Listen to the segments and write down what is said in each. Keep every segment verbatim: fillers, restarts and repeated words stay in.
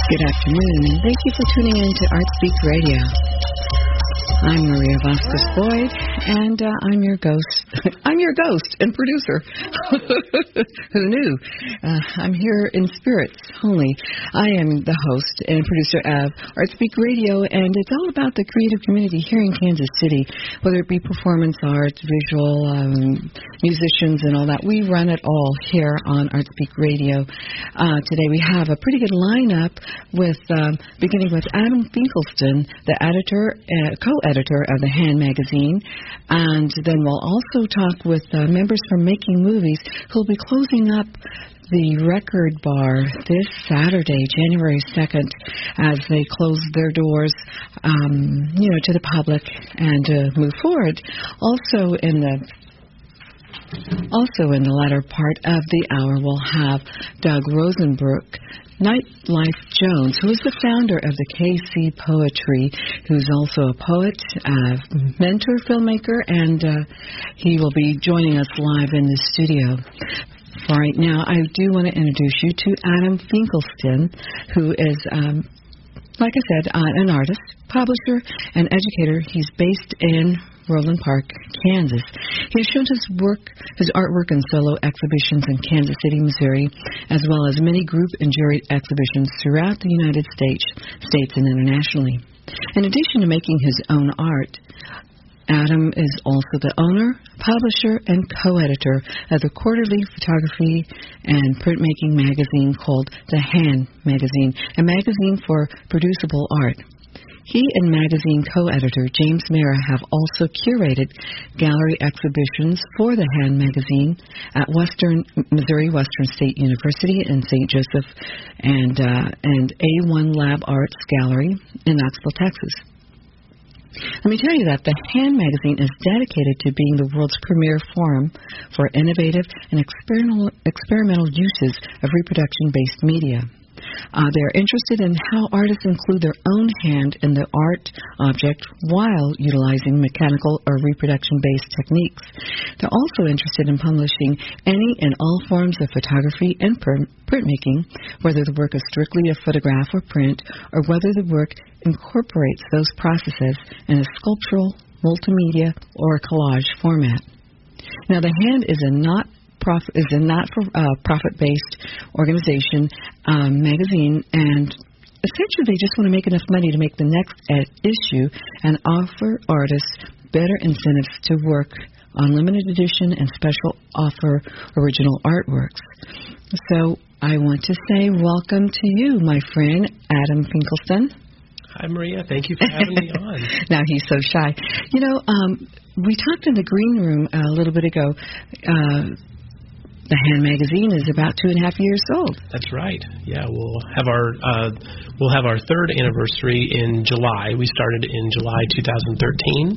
Good afternoon, and thank you for tuning in to ArtSpeak Radio. I'm Maria Vasquez-Boyd, and uh, I'm your ghost. I'm your ghost and producer. Who knew? Uh, I'm here in spirits only. I am the host and producer of ArtSpeak Radio, and it's all about the creative community here in Kansas City, whether it be performance art, visual, um, musicians, and all that. We run it all here on ArtSpeak Radio. Uh, today we have a pretty good lineup with, um, beginning with Adam Finkelstein, the editor, uh, co-editor, editor of The Hand magazine, and then we'll also talk with uh, members from Making Movies who'll be closing up the Record Bar this Saturday, January second, as they close their doors, um, you know, to the public and uh, move forward. Also in the Also in the latter part of the hour, we'll have Doug Rosenbrook, Nightlife Jones, who is the founder of the K C Poetry, who's also a poet, a mentor, filmmaker, and uh, he will be joining us live in the studio. For right now, I do want to introduce you to Adam Finkelstein, who is, um, like I said, uh, an artist, publisher, and educator. He's based in Roland Park, Kansas. He has shown his work, his artwork in solo exhibitions in Kansas City, Missouri, as well as many group and jury exhibitions throughout the United States, States and internationally. In addition to making his own art, Adam is also the owner, publisher, and co-editor of the quarterly photography and printmaking magazine called The Hand magazine, a magazine for producible art. He and magazine co-editor James Mara have also curated gallery exhibitions for The Hand magazine at Western Missouri Western State University in Saint Joseph and uh, and A one Lab Arts Gallery in Knoxville, Texas. Let me tell you that The Hand magazine is dedicated to being the world's premier forum for innovative and experimental, experimental uses of reproduction-based media. Uh, they're interested in how artists include their own hand in the art object while utilizing mechanical or reproduction-based techniques. They're also interested in publishing any and all forms of photography and print- printmaking, whether the work is strictly a photograph or print, or whether the work incorporates those processes in a sculptural, multimedia, or collage format. Now, The Hand is a not Profit, is a not-for-profit-based uh, organization, um, magazine, and essentially they just want to make enough money to make the next ed- issue and offer artists better incentives to work on limited edition and special offer original artworks. So I want to say welcome to you, my friend, Adam Finkelstein. Hi, Maria. Thank you for having me on. Now he's so shy. You know, um, we talked in the green room a little bit ago. Uh, The Hand magazine is about two and a half years old. That's right. Yeah, we'll have our uh, we'll have our third anniversary in July. We started in July two thousand thirteen,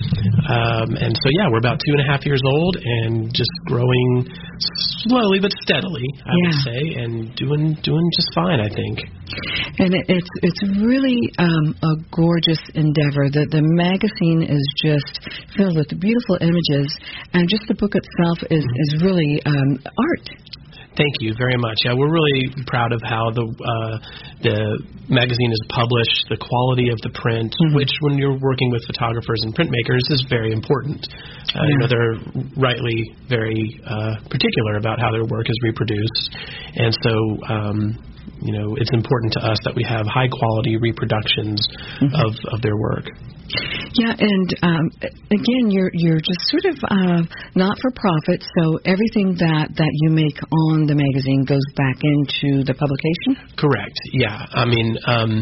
um, and so yeah, we're about two and a half years old and just growing slowly but steadily, I yeah. would say, and doing doing just fine, I think. And it, it's it's really um, a gorgeous endeavor. The the magazine is just filled with beautiful images, and just the book itself is is really um, art. Thank you very much. Yeah, we're really proud of how the uh, the magazine is published, the quality of the print, mm-hmm. which when you're working with photographers and printmakers is very important. Uh, yeah. You know, they're rightly very uh, particular about how their work is reproduced, and so. Um, You know, it's important to us that we have high-quality reproductions mm-hmm. of, of their work. Yeah, and um, again, you're you're just sort of uh, not for profit, so everything that, that you make on the magazine goes back into the publication? Correct. Yeah. I mean, um,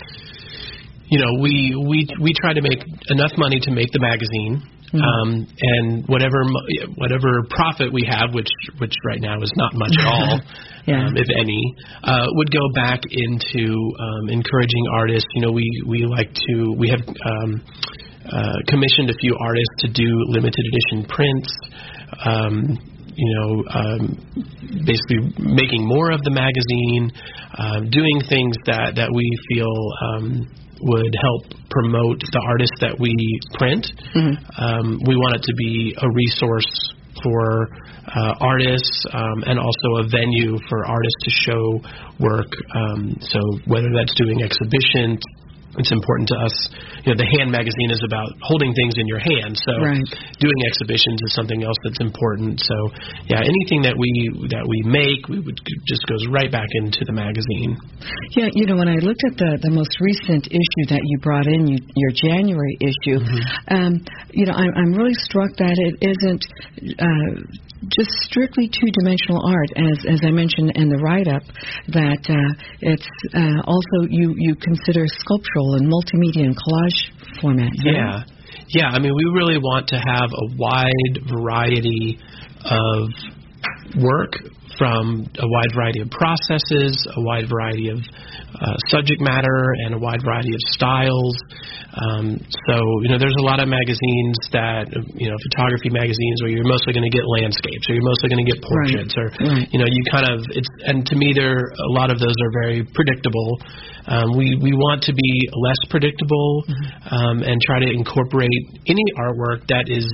you know, we we we try to make enough money to make the magazine. Mm-hmm. Um, and whatever whatever profit we have, which which right now is not much at all, yeah. um, if any, uh, would go back into um, encouraging artists. You know, we, we like to we have um, uh, commissioned a few artists to do limited edition prints. Um, you know, um, basically making more of the magazine, uh, doing things that that we feel. Um, would help promote the artists that we print. Mm-hmm. Um, we want it to be a resource for uh, artists um, and also a venue for artists to show work. Um, so whether that's doing exhibitions, it's important to us. You know, the Hand magazine is about holding things in your hand. So right. doing exhibitions is something else that's important. So yeah, anything that we that we make, we would just goes right back into the magazine. Yeah, you know, when I looked at the the most recent issue that you brought in, you, your January issue, mm-hmm. um, you know, I'm I'm really struck that it isn't Uh, just strictly two-dimensional art, as as I mentioned in the write-up, that uh, it's uh, also you, you consider sculptural and multimedia and collage format. Yeah, yeah. I mean, we really want to have a wide variety of work from a wide variety of processes, a wide variety of uh, subject matter, and a wide variety of styles. Um, so, you know, there's a lot of magazines that, you know, photography magazines where you're mostly going to get landscapes, or you're mostly going to get portraits, right. or, right. you know, you kind of, it's, and to me, there, a lot of those are very predictable. Um, we, we want to be less predictable mm-hmm. um, and try to incorporate any artwork that is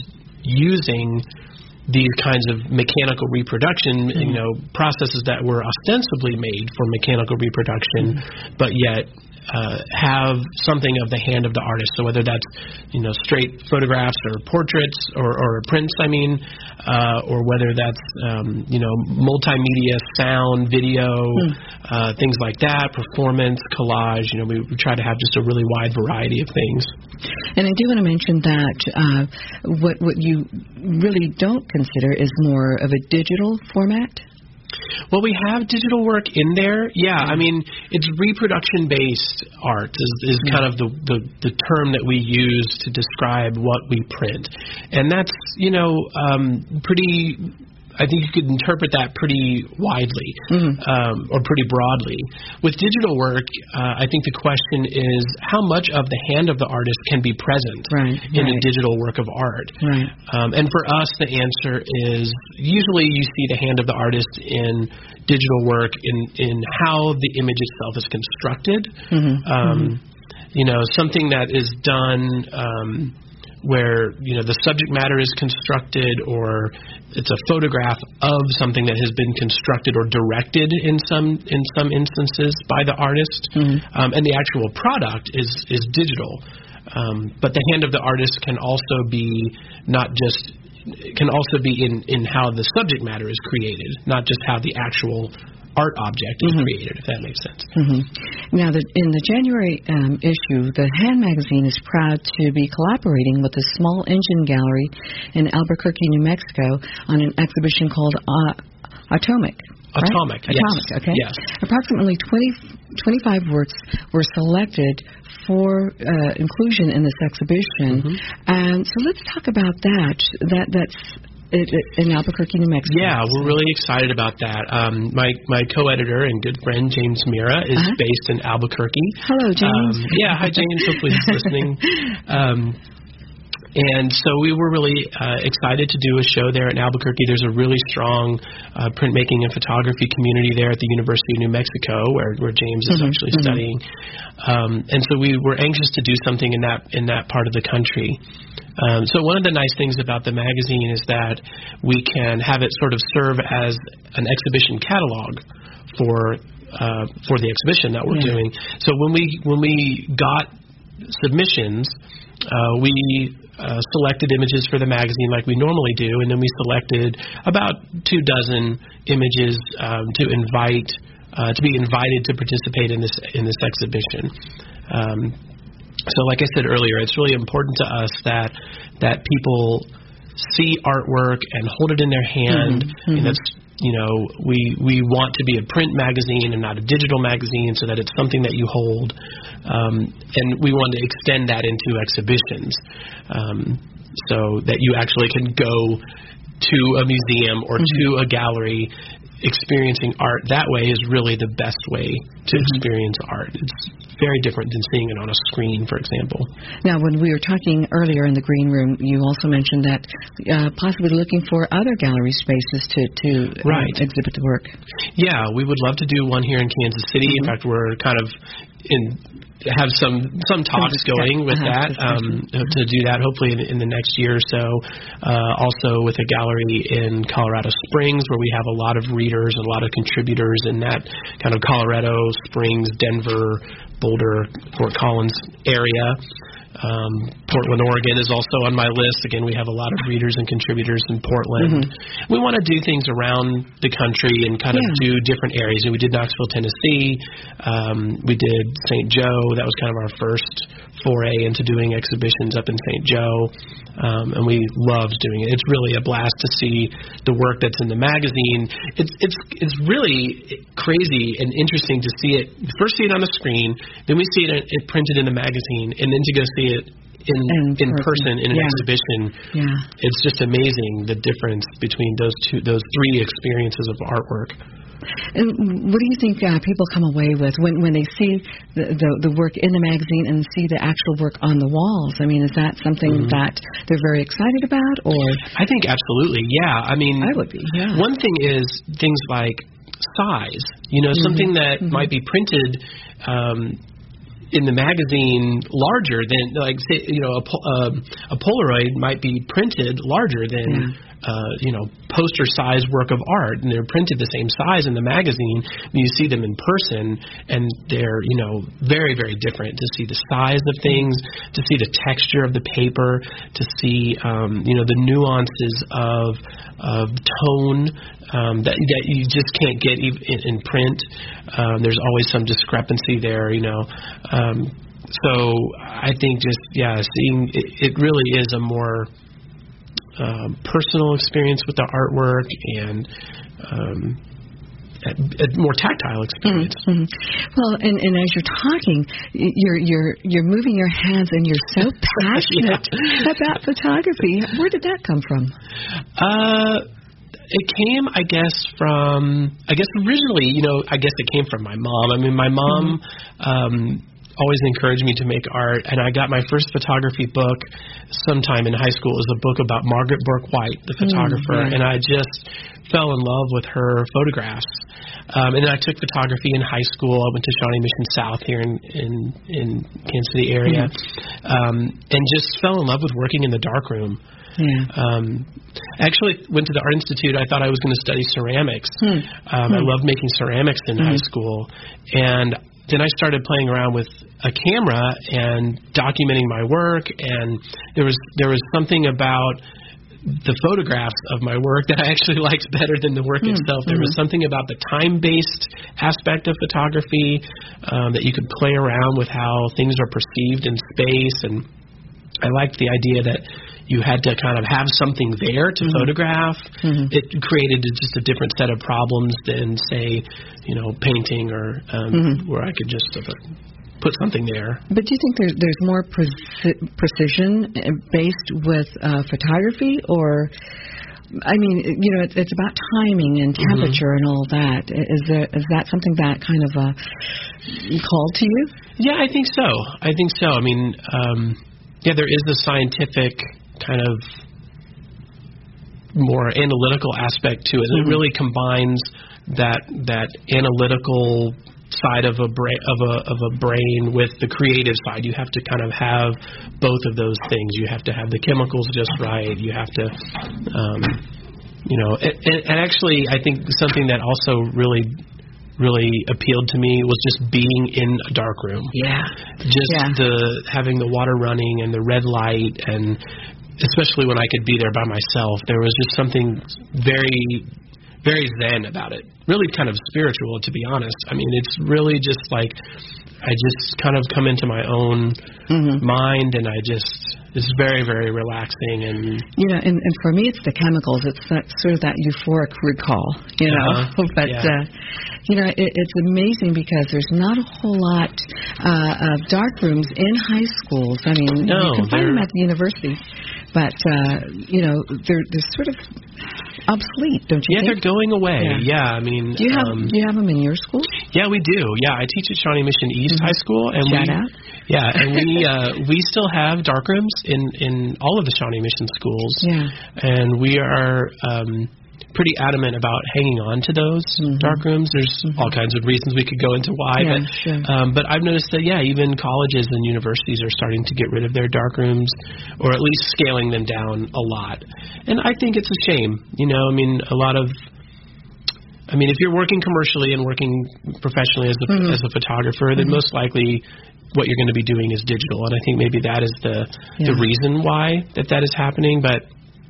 using these kinds of mechanical reproduction, mm-hmm. you know, processes that were ostensibly made for mechanical reproduction, mm-hmm. but yet uh, have something of the hand of the artist. So whether that's, you know, straight photographs or portraits or, or prints, I mean, uh, or whether that's, um, you know, multimedia, sound, video, mm. uh, things like that, performance, collage. You know, we, we try to have just a really wide variety of things. And I do want to mention that uh, what what you really don't consider is more of a digital format. Well, we have digital work in there. Yeah, I mean, it's reproduction-based art is, is mm-hmm. kind of the, the, the term that we use to describe what we print. And that's, you know, um, pretty... I think you could interpret that pretty widely mm-hmm. um, or pretty broadly. With digital work, uh, I think the question is how much of the hand of the artist can be present right, in right. a digital work of art. Right. Um, and for us, the answer is usually you see the hand of the artist in digital work in, in how the image itself is constructed. Mm-hmm. Um, mm-hmm. You know, something that is done... Um, where, you know, the subject matter is constructed, or it's a photograph of something that has been constructed or directed in some in some instances by the artist, mm-hmm. um, and the actual product is is digital. Um, but the hand of the artist can also be not just can also be in in how the subject matter is created, not just how the actual art object is mm-hmm. created, if that makes sense. Mm-hmm. Now, the, in the January um, issue, the Hand magazine is proud to be collaborating with the Small Engine Gallery in Albuquerque, New Mexico, on an exhibition called uh, Atomic. Right? Atomic, yes. Atomic, okay. Yes. Approximately twenty, twenty-five works were selected for uh, inclusion in this exhibition. Mm-hmm. And so let's talk about that. That that's It, it, in Albuquerque, New Mexico. Yeah, we're really excited about that. Um, my my co-editor and good friend James Mira is uh-huh. based in Albuquerque. Hello, James. Um, yeah, hi James. Hopefully he's listening. Um, and so we were really uh, excited to do a show there in Albuquerque. There's a really strong uh, printmaking and photography community there at the University of New Mexico, where where James is mm-hmm. actually mm-hmm. studying. Um, and so we were anxious to do something in that in that part of the country. Um, so one of the nice things about the magazine is that we can have it sort of serve as an exhibition catalog for uh, for the exhibition that we're yeah. doing. So when we when we got submissions, uh, we uh, selected images for the magazine like we normally do, and then we selected about two dozen images um, to invite uh, to be invited to participate in this in this exhibition. Um, So like I said earlier, it's really important to us that that people see artwork and hold it in their hand. Mm-hmm. And that's, you know, we we want to be a print magazine and not a digital magazine, so that it's something that you hold. Um, and we want to extend that into exhibitions um, so that you actually can go to a museum or mm-hmm. to a gallery. Experiencing art that way is really the best way to mm-hmm. experience art. It's very different than seeing it on a screen, for example. Now, when we were talking earlier in the green room, you also mentioned that uh, possibly looking for other gallery spaces to, to right. uh, exhibit the work. Yeah, we would love to do one here in Kansas City. Mm-hmm. In fact, we're kind of in have some some talks going with that um, to do that hopefully in, in the next year or so. Uh, also with a gallery in Colorado Springs where we have a lot of readers and a lot of contributors in that kind of Colorado Springs, Denver, Boulder, Fort Collins area. Um, Portland, Oregon is also on my list. Again, we have a lot of readers and contributors in Portland. Mm-hmm. We want to do things around the country and kind of yeah. do different areas. And we did Knoxville, Tennessee. Um, we did Saint Joe. That was kind of our first foray into doing exhibitions up in Saint Joe. Um, and we loved doing it. It's really a blast to see the work that's in the magazine. It's it's it's really crazy and interesting to see it. First see it on the screen, then we see it, it printed in the magazine, and then to go see it in in, in person in an yeah. exhibition. Yeah. It's just amazing the difference between those two, those three experiences of artwork. And what do you think uh, people come away with when, when they see the, the the work in the magazine and see the actual work on the walls? I mean, is that something mm-hmm. that they're very excited about? Or I think absolutely, yeah. I mean, I would be. Yeah. One thing is things like size. You know, mm-hmm. something that mm-hmm. might be printed Um, in the magazine larger than, like, say, you know, a, uh, a Polaroid might be printed larger than, yeah. uh, you know, poster-size work of art, and they're printed the same size in the magazine. And you see them in person, and they're, you know, very, very different. To see the size of things, to see the texture of the paper, to see, um, you know, the nuances of of tone um, that that you just can't get in, in print. Um, there's always some discrepancy there, you know. Um, so I think just, yeah, seeing it, it really is a more um, personal experience with the artwork and um, a, a more tactile experience. Mm-hmm. Well, and, and as you're talking, you're you're you're moving your hands, and you're so passionate yeah. about photography. Where did that come from? Uh, it came, I guess, from I guess originally, you know, I guess it came from my mom. I mean, my mom. Mm-hmm. Um, always encouraged me to make art, and I got my first photography book sometime in high school. It was a book about Margaret Bourke White, the photographer, mm, yeah. and I just fell in love with her photographs. Um, and then I took photography in high school. I went to Shawnee Mission South here in in, in Kansas City area, mm. um, and just fell in love with working in the darkroom. Yeah. Um, I actually went to the Art Institute. I thought I was going to study ceramics. Hmm. Um, hmm. I loved making ceramics in hmm. high school, and then I started playing around with a camera and documenting my work, and there was there was something about the photographs of my work that I actually liked better than the work mm, itself. There mm-hmm. was something about the time-based aspect of photography um, that you could play around with how things are perceived in space, and I liked the idea that you had to kind of have something there to mm-hmm. photograph. Mm-hmm. It created just a different set of problems than, say, you know, painting or um, mm-hmm. where I could just sort of put something there. But do you think there's there's more pre- precision based with uh, photography, or? I mean, you know, it's, it's about timing and temperature mm-hmm. and all that. Is there is that something that kind of uh, called to you? Yeah, I think so. I think so. I mean, um, yeah, there is a scientific kind of more analytical aspect to it. Mm-hmm. It really combines that that analytical side of a brain of a of a brain with the creative side. You have to kind of have both of those things. You have to have the chemicals just right. You have to, um, you know, and, and actually, I think something that also really. really appealed to me was just being in a dark room. Yeah. Just yeah. the having the water running and the red light, and especially when I could be there by myself, there was just something very, very zen about it. Really kind of spiritual, to be honest. I mean, it's really just like I just kind of come into my own mm-hmm. mind, and I just it's very, very relaxing. And you know, and, and for me, it's the chemicals. It's that sort of that euphoric recall. You know, uh-huh. but. Yeah. Uh, You know, it, it's amazing because there's not a whole lot uh, of dark rooms in high schools. I mean, no, you can find them at the university, but, uh, you know, they're, they're sort of obsolete, don't you yeah, think? Yeah, they're going away. Yeah, yeah I mean... Do you, have, um, do you have them in your school? Yeah, we do. Yeah, I teach at Shawnee Mission East mm-hmm. High School. And Shout we, out. Yeah, and we uh, we still have dark rooms in, in all of the Shawnee Mission schools. Yeah. And we are... Um, pretty adamant about hanging on to those mm-hmm. dark rooms. There's mm-hmm. all kinds of reasons we could go into why, yeah, but sure. um, but I've noticed that yeah, even colleges and universities are starting to get rid of their dark rooms, or at least scaling them down a lot. And I think it's a shame. You know, I mean, a lot of I mean, if you're working commercially and working professionally as a mm-hmm. as a photographer, then mm-hmm. most likely what you're going to be doing is digital, and I think maybe that is the yeah. the reason why that that is happening. But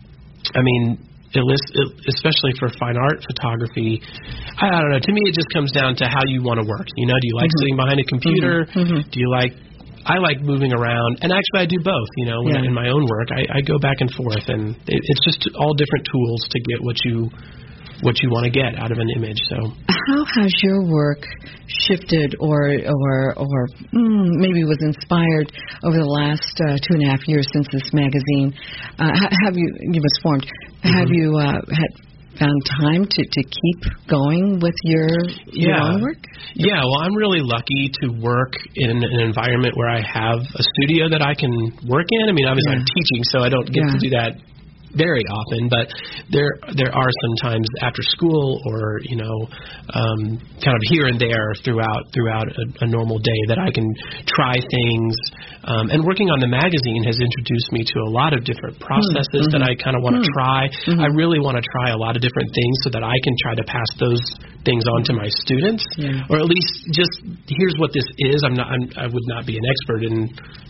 I mean, especially for fine art photography, I don't know. To me, it just comes down to how you want to work. You know, do you like mm-hmm. sitting behind a computer? Mm-hmm. Do you like? I like moving around, and actually, I do both. You know, when yeah. in my own work, I, I go back and forth, and it, it's just all different tools to get what you what you want to get out of an image. So, how has your work shifted, or or or mm, maybe was inspired over the last uh, two and a half years since this magazine? Uh, have you you was formed? Mm-hmm. Have you uh, had found time to, to keep going with your your yeah. own work? Yeah, well, I'm really lucky to work in an environment where I have a studio that I can work in. I mean, obviously yeah. I'm teaching, so I don't get yeah. to do that very often, but there there are some times after school, or you know, um, kind of here and there throughout throughout a, a normal day that I can try things. Um, and working on the magazine has introduced me to a lot of different processes mm-hmm. that I kind of want to mm-hmm. try. Mm-hmm. I really want to try a lot of different things so that I can try to pass those things on to my students, yeah. or at least just here's what this is. I'm not. I'm, I would not be an expert in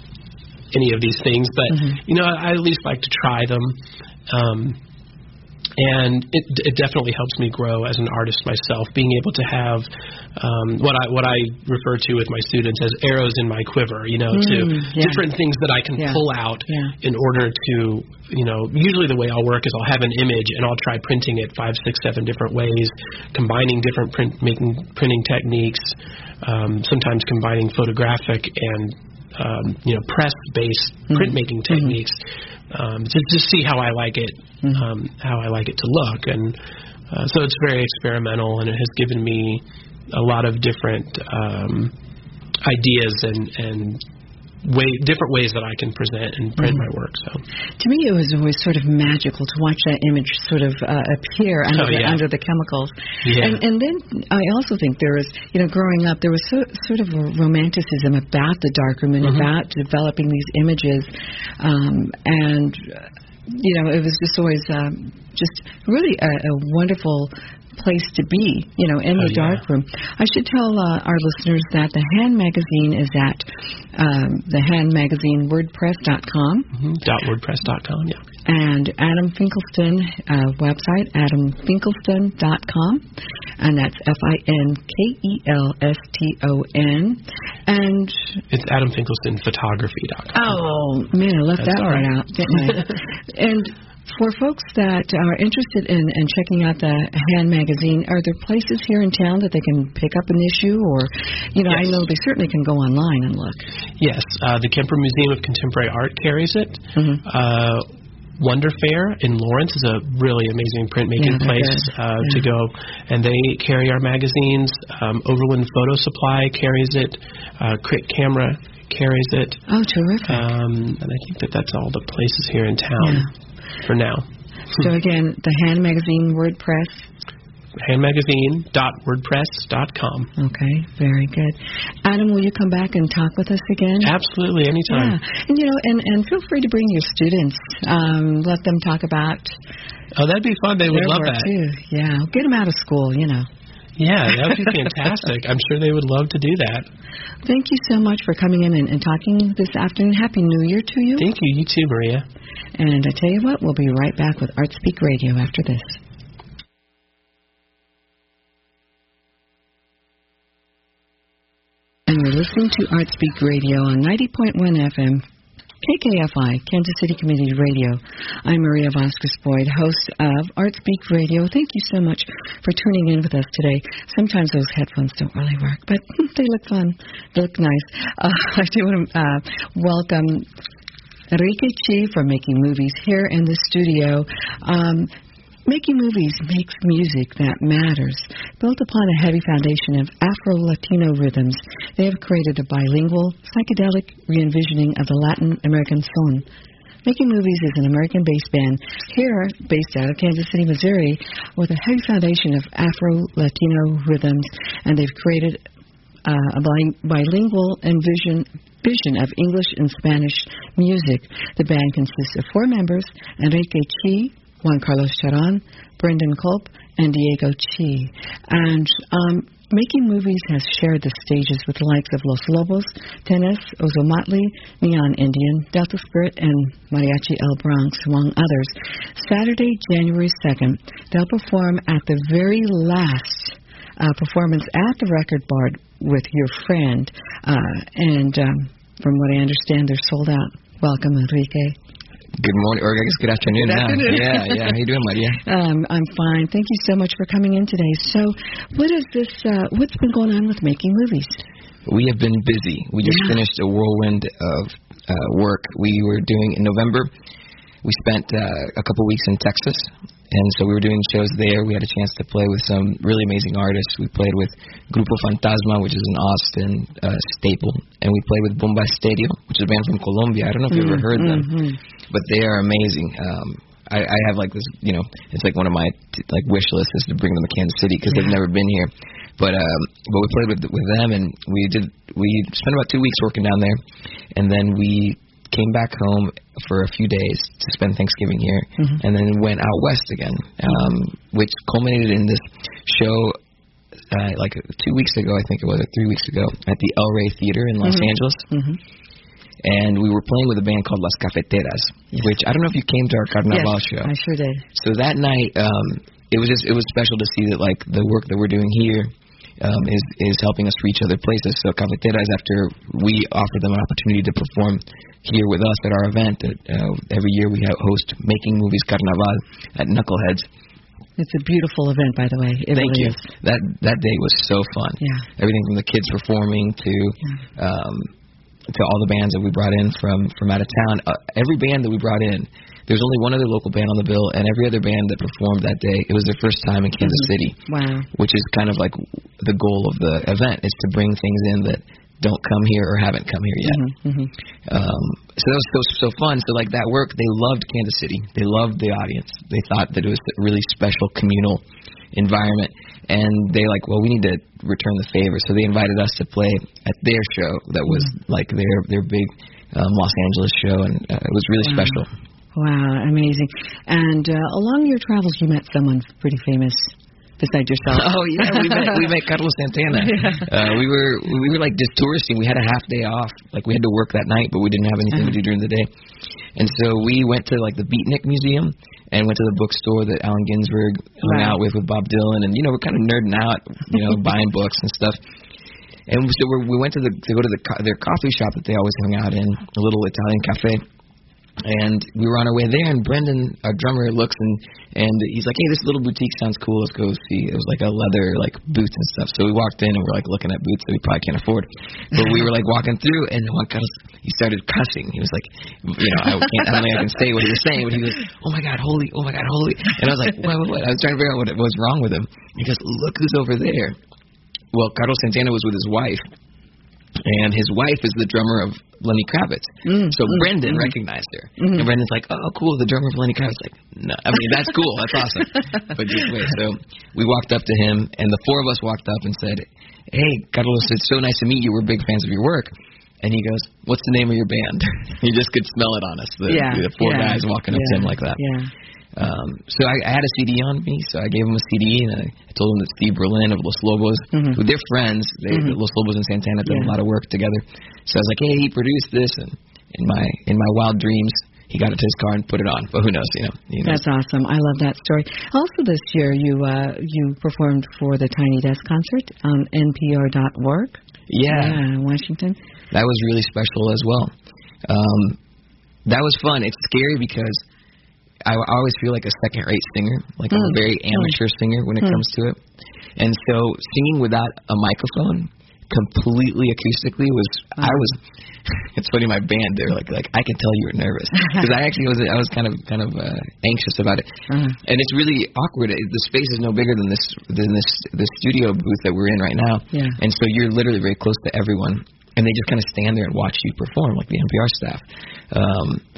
any of these things, but mm-hmm. you know, I at least like to try them. Um, and it, it definitely helps me grow as an artist myself, being able to have um, what I what I refer to with my students as arrows in my quiver, you know, mm, to yeah. different things that I can yeah. pull out yeah. in order to, you know, usually the way I'll work is I'll have an image and I'll try printing it five, six, seven different ways, combining different print making printing techniques, um, sometimes combining photographic and um, you know, press-based mm-hmm. printmaking techniques. Mm-hmm. Um, to just see how I like it, mm-hmm. um, how I like it to look, and uh, so it's very experimental, and it has given me a lot of different um, ideas and, and way different ways that I can present and print mm-hmm. my work. So, to me, it was always sort of magical to watch that image sort of uh, appear under, oh, yeah. the, under the chemicals. Yeah. And, and then I also think there was, you know, growing up, there was so, sort of a romanticism about the darkroom and mm-hmm. about developing these images, um, and you know, it was just always um, just really a, a wonderful place to be, you know, in oh, the dark yeah. room. I should tell uh, our listeners that the Hand Magazine is at um, the Hand Magazine WordPress dot com. Mm-hmm. Dot WordPress dot com, yeah. And Adam Finkelstein uh, website, adam finkelstein dot com, and that's F I N K E L S T O N. And it's Adam Finkelstein Photography dot com. Oh man, I left that's that part out, didn't I? And for folks that are interested in, in checking out the Hand Magazine, are there places here in town that they can pick up an issue? Or, you know, yes. I know they certainly can go online and look. Yes, uh, the Kemper Museum of Contemporary Art carries it. Mm-hmm. Uh, Wonder Fair in Lawrence is a really amazing printmaking yeah, place uh, yeah. to go, and they carry our magazines. Um, Overland Photo Supply carries it. Uh, Crit Camera carries it. Oh, terrific. Um, and I think that that's all the places here in town. Yeah. For now. So again, the Hand Magazine WordPress. hand magazine dot wordpress dot com. Okay, very good. Adam, will you come back and talk with us again? Absolutely, anytime. Yeah, and you know, and, and feel free to bring your students. Um, let them talk about. Oh, that'd be fun. They would love that. Too. Yeah, get them out of school. You know. Yeah, that would be fantastic. I'm sure they would love to do that. Thank you so much for coming in and, and talking this afternoon. Happy New Year to you. Thank you. You too, Maria. And I tell you what, we'll be right back with ArtSpeak Radio after this. And we're listening to ArtSpeak Radio on ninety point one F M. K K F I, Kansas City Community Radio. I'm Maria Vasquez-Boyd, host of ArtSpeak Radio. Thank you so much for tuning in with us today. Sometimes those headphones don't really work, but they look fun. They look nice. Uh, I do want to uh, welcome Enrique Chi from Making Movies here in the studio. Um, Making Movies makes music that matters. Built upon a heavy foundation of Afro-Latino rhythms, they have created a bilingual, psychedelic re-envisioning of the Latin American son. Making Movies is an American-based band here, based out of Kansas City, Missouri, with a heavy foundation of Afro-Latino rhythms, and they've created uh, a bi- bilingual and vision vision of English and Spanish music. The band consists of four members: Enrique Chi, Juan Carlos Charan, Brendan Culp, and Diego Chi. And um, Making Movies has shared the stages with the likes of Los Lobos, Tennis, Ozomatli, Neon Indian, Delta Spirit, and Mariachi El Bronx, among others. Saturday, January second, they'll perform at the very last uh, performance at the Record Bar with Your Friend. Uh, and um, from what I understand, they're sold out. Welcome, Enrique. Good morning, or I guess good afternoon good now. Afternoon. Yeah, yeah. How you doing, Maria? Um, I'm fine. Thank you so much for coming in today. So, what is this? Uh, what's been going on with Making Movies? We have been busy. We just yeah. finished a whirlwind of uh, work. We were doing in November. We spent uh, a couple weeks in Texas, and so we were doing shows there. We had a chance to play with some really amazing artists. We played with Grupo Fantasma, which is an Austin uh, staple, and we played with Bomba Estéreo, which is a band from Colombia. I don't know if you've ever heard them, mm-hmm. but they are amazing. Um, I, I have like this, you know, it's like one of my t- like wish lists is to bring them to Kansas City because yeah. they've never been here. But um, but we played with with them, and we did we spent about two weeks working down there, and then we came back home for a few days to spend Thanksgiving here, mm-hmm. and then went out west again, um, which culminated in this show uh, like two weeks ago, I think it was, or three weeks ago, at the El Rey Theater in Los mm-hmm. Angeles. Mm-hmm. And we were playing with a band called Las Cafeteras, yes. which I don't know if you came to our Carnaval yes, show. I sure did. So that night, um, it was just it was special to see that like the work that we're doing here um, is is helping us reach other places. So Cafeteras, after we offer them an opportunity to perform here with us at our event, uh, every year we have host Making Movies Carnaval at Knuckleheads. It's a beautiful event, by the way. It Thank really you. Is. That that day was so fun. Yeah. Everything from the kids performing to yeah. um, to all the bands that we brought in from, from out of town. Uh, every band that we brought in, there was only one other local band on the bill, and every other band that performed that day, it was their first time in Kansas mm-hmm. City. Wow. Which is kind of like the goal of the event, is to bring things in that don't come here or haven't come here yet. Mm-hmm. Mm-hmm. Um, so that was so, so fun. So like that work, they loved Kansas City. They loved the audience. They thought that it was a really special communal environment. And they like, well, we need to return the favor. So they invited us to play at their show that was mm-hmm. like their their big um, Los Angeles show, and uh, it was really wow. special. Wow, amazing. And uh, along your travels, you met someone pretty famous besides yourself. Oh yeah, we met we met Carlos Santana. Yeah. Uh, we were we were like just touristing. We had a half day off. Like we had to work that night, but we didn't have anything uh-huh. to do during the day. And so we went to like the Beatnik Museum and went to the bookstore that Allen Ginsberg hung wow. out with with Bob Dylan, and you know we're kind of nerding out, you know, buying books and stuff. And so we're, we went to the to go to the their coffee shop that they always hung out in, a little Italian cafe. And we were on our way there, and Brendan, our drummer, looks and and he's like, "Hey, this little boutique sounds cool. Let's go see." It was like a leather like boots and stuff. So we walked in and we're like looking at boots that we probably can't afford. But we were like walking through, and Juan Carlos, he started cussing. He was like, you know, I can't, I don't think I can say what he was saying, but he was, "Oh my God, holy! Oh my God, holy!" And I was like, "What? What? what?" I was trying to figure out what was wrong with him. He goes, "Look who's over there." Well, Carlos Santana was with his wife. And his wife is the drummer of Lenny Kravitz. Mm, so mm, Brendan mm. recognized her. Mm-hmm. And Brendan's like, "Oh, cool, the drummer of Lenny Kravitz." Like, no, I mean, that's cool. That's awesome. But just wait. So we walked up to him, and the four of us walked up and said, "Hey, Carlos, it's so nice to meet you. We're big fans of your work." And he goes, "What's the name of your band?" You just could smell it on us, the, yeah, the four yeah, guys walking up yeah, to him like that. Yeah. Um, so I, I had a C D on me, so I gave him a C D, and I, I told him that Steve Berlin of Los Lobos, mm-hmm. who they're friends, they, mm-hmm. Los Lobos and Santana did yeah. a lot of work together. So I was like, "Hey, he produced this," and in my in my wild dreams, he got it to his car and put it on. But who knows, you know? You know. That's awesome. I love that story. Also, this year you uh, you performed for the Tiny Desk concert on N P R dot org. Yeah, yeah, Washington. That was really special as well. Um, that was fun. It's scary because I, I always feel like a second-rate singer, like mm. I'm a very amateur mm. singer when it mm. comes to it. And so singing without a microphone, completely acoustically, was uh. I was. It's funny, my band, they're like, like I can tell you were nervous because I actually was. I was kind of kind of uh, anxious about it, uh. and it's really awkward. The space is no bigger than this than this the studio booth that we're in right now, yeah. and so you're literally very close to everyone. And they just kind of stand there and watch you perform, like the N P R staff. Um,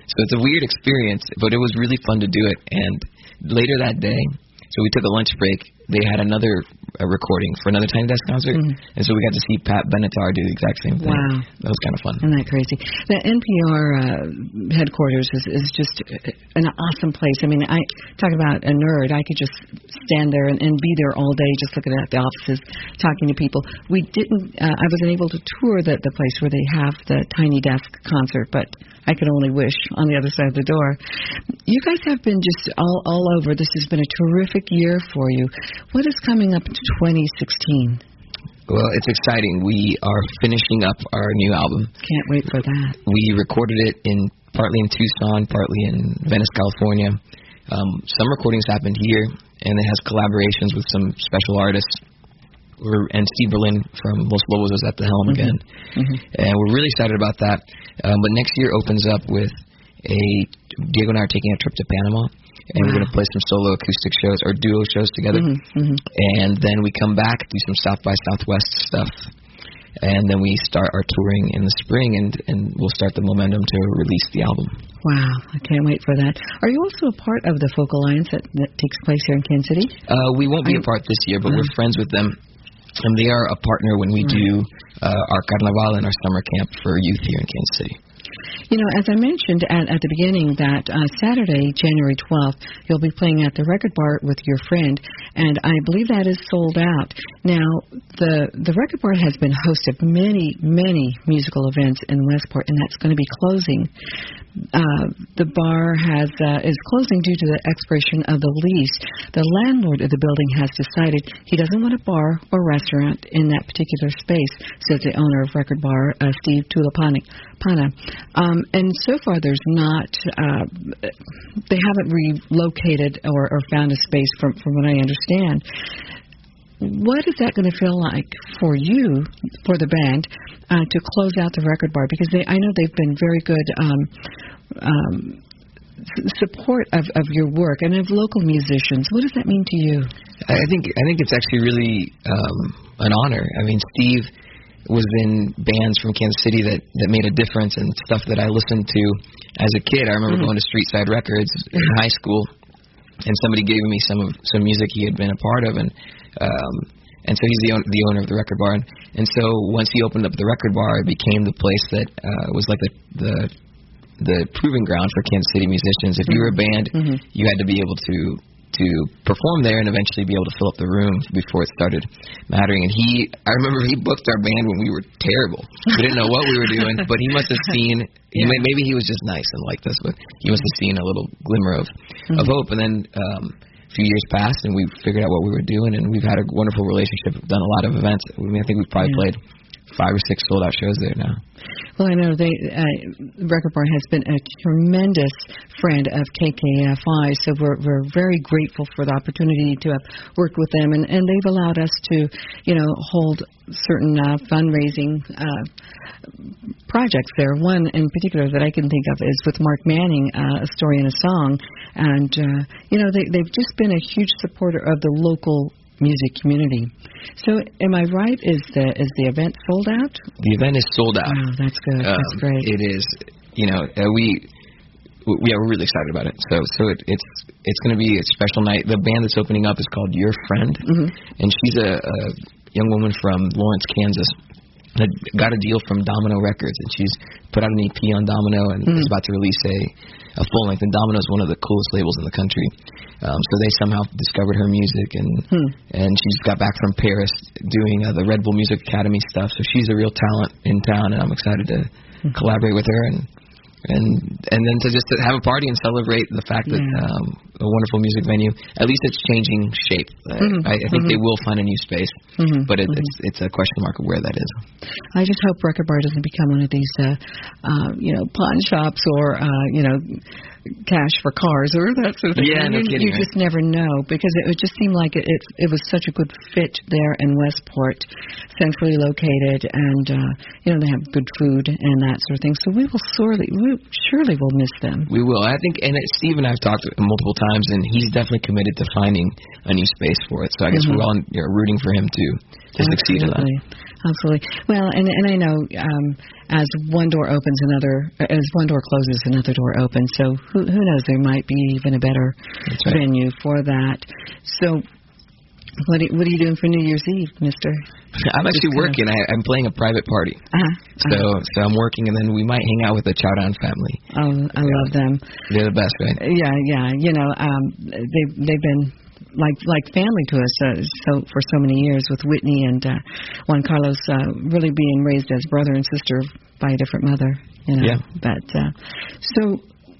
So it's a weird experience, but it was really fun to do it. And later that day, so we took a lunch break. They had another uh, recording for another Tiny Desk concert, mm. and so we got to see Pat Benatar do the exact same thing. Wow. That was kind of fun. Isn't that crazy? The N P R uh, headquarters is, is just an awesome place. I mean, I talk about a nerd. I could just stand there and, and be there all day just looking at the offices, talking to people. We didn't, uh, I wasn't able to tour the, the place where they have the Tiny Desk concert, but I could only wish on the other side of the door. You guys have been just all, all over. This has been a terrific year for you. What is coming up to twenty sixteen? Well, it's exciting. We are finishing up our new album. Can't wait for that. We recorded it in partly in Tucson, partly in Venice, California. Um, some recordings happened here, and it has collaborations with some special artists. We're, and Steve Berlin from Los Lobos was at the helm mm-hmm. again. Mm-hmm. And we're really excited about that. Um, but next year opens up with a Diego and I are taking a trip to Panama. And wow. we're going to play some solo acoustic shows or duo shows together. Mm-hmm, mm-hmm. And then we come back, do some South by Southwest stuff. And then we start our touring in the spring, and, and we'll start the momentum to release the album. Wow, I can't wait for that. Are you also a part of the Folk Alliance that, that takes place here in Kansas City? Uh, we won't be a part this year, but uh, we're friends with them. And they are a partner when we right. do uh, our Carnaval and our summer camp for youth here in Kansas City. You know, as I mentioned at, at the beginning, that uh, Saturday, January twelfth, you'll be playing at the Record Bar with your friend, and I believe that is sold out. Now, the the Record Bar has been host of many, many musical events in Westport, and that's going to be closing. Uh, the bar has uh, is closing due to the expiration of the lease. The landlord of the building has decided he doesn't want a bar or restaurant in that particular space, says the owner of Record Bar, uh, Steve Tulipana. Um, and so far, there's not, uh, they haven't relocated or, or found a space from, from what I understand. What is that going to feel like for you, for the band, uh, to close out the Record Bar? Because they, I know they've been very good um, um, support of, of your work and of local musicians. What does that mean to you? I think I think it's actually really um, an honor. I mean, Steve was in bands from Kansas City that, that made a difference, and stuff that I listened to as a kid. I remember mm-hmm. going to Street Side Records in high school, and somebody gave me some of some music he had been a part of, and um, and so he's the, own, the owner of the Record Bar. And, and so once he opened up the Record Bar, it became the place that uh, was like the, the the proving ground for Kansas City musicians. If mm-hmm. you were a band, mm-hmm. you had to be able to to perform there and eventually be able to fill up the room before it started mattering. And he, I remember he booked our band when we were terrible. We didn't know what we were doing, but he must have seen, he yeah. may, maybe he was just nice and liked us, but he must have seen a little glimmer of, mm-hmm. of hope. And then um, a few years passed, and we figured out what we were doing, and we've had a wonderful relationship. We've done a lot of events. I mean, I think we've probably yeah. played five or six sold-out shows there now. Well, I know they uh, Record Bar has been a tremendous friend of K K F I, so we're we're very grateful for the opportunity to have worked with them, and, and they've allowed us to, you know, hold certain uh, fundraising uh, projects there. One in particular that I can think of is with Mark Manning, uh, A Story in a Song, and uh, you know they they've just been a huge supporter of the local music community. So, am I right? Is the is the event sold out? The event is sold out. Wow, that's good. Um, that's great. It is. You know, uh, we we are really excited about it. So, so it, it's it's going to be a special night. The band that's opening up is called Your Friend, mm-hmm. and she's a, a young woman from Lawrence, Kansas. That got a deal from Domino Records, and she's put out an E P on Domino, and mm-hmm. is about to release a a full length. And Domino is one of the coolest labels in the country. Um, so they somehow discovered her music, and hmm. and she's got back from Paris doing uh, the Red Bull Music Academy stuff. So she's a real talent in town, and I'm excited to hmm. collaborate with her and and and then to just to have a party and celebrate the fact that yeah. um, a wonderful music venue. At least it's changing shape. Mm-hmm. I, I think mm-hmm. they will find a new space, mm-hmm. but it, mm-hmm. it's it's a question mark of where that is. I just hope Record Bar doesn't become one of these, uh, uh, you know, pawn shops or uh, you know. cash for cars or that sort of thing. Yeah, no you, kidding, you right? just never know, because it would just seem like it, it it was such a good fit there in Westport, centrally located, and uh, you know they have good food and that sort of thing. So we will sorely we you surely will miss them. We will. I think, and Steve and I have talked multiple times, and he's definitely committed to finding a new space for it. So I guess mm-hmm. we're all you know, rooting for him to, to succeed in that. Absolutely. Well, and and I know um, as one door opens, another as one door closes, another door opens. So who who knows? There might be even a better right. venue for that. So, what are, what are you doing for New Year's Eve, Mister? I'm actually working. I, I'm playing a private party. Uh-huh. So uh-huh. so I'm working, and then we might hang out with the Chowdown family. Oh, I yeah. love them. They're the best, right? Yeah, yeah. You know, um, they they've been. Like like family to us, uh, so for so many years with Whitney and uh, Juan Carlos uh, really being raised as brother and sister by a different mother, you know. Yeah. But uh, so